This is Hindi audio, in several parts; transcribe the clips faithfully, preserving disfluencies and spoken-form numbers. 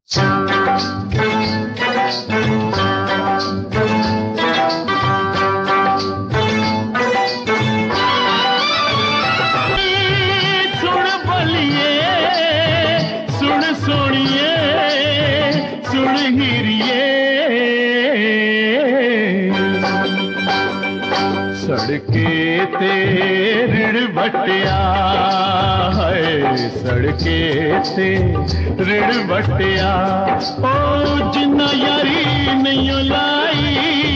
सड़के ते रिड़ बटिया है, सड़के ते रिड़ बटिया ओ जिन्ना यारी नहीं लाई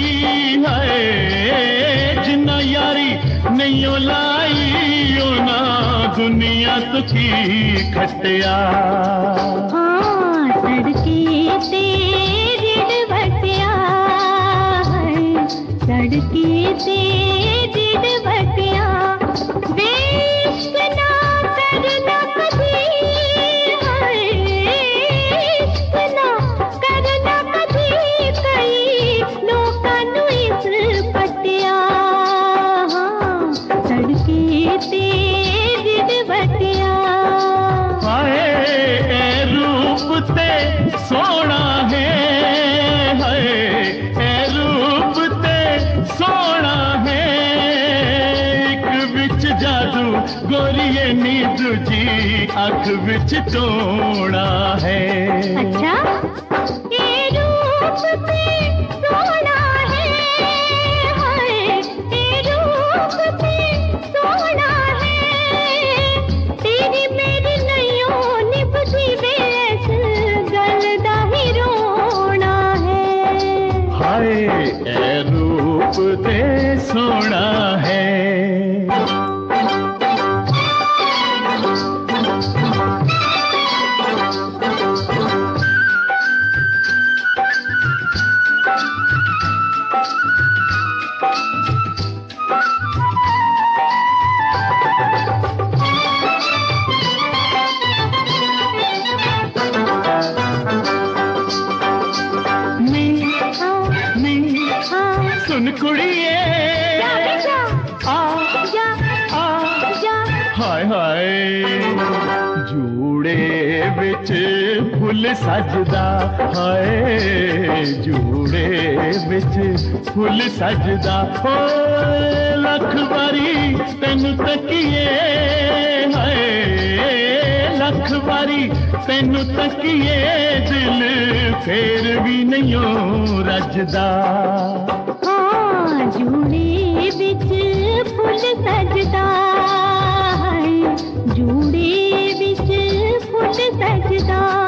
है, जिन्ना यारी नहीं लाई ओ ना दुनिया तुखी खटिया। हाँ सड़के ते रिड़ बटिया है, सड़के ते सोना है, है ए रूप ते सोना है, एक बिच जादू गोरिये नी दूजी अख बिच टोना है। अच्छा ए रूप ते सोना है, है ए रूप ते सोना है, तेरी मेरी नैयों निभदी बेस गलदा ही रोना है। हाय ए रूप ते सोना है। सुन कुड़िए आ जा आ जा हाय हाय जूड़े बिच फुल सजदा, हाय जूड़े बिच फुल सजदा हो लख बारी तेनू तकिए, हाय लख बारी तेनू तकिए दिल फेर भी नहीं रजदा। जूड़े बिच फुल सजदा है, जूड़े बिच फुल सजदा।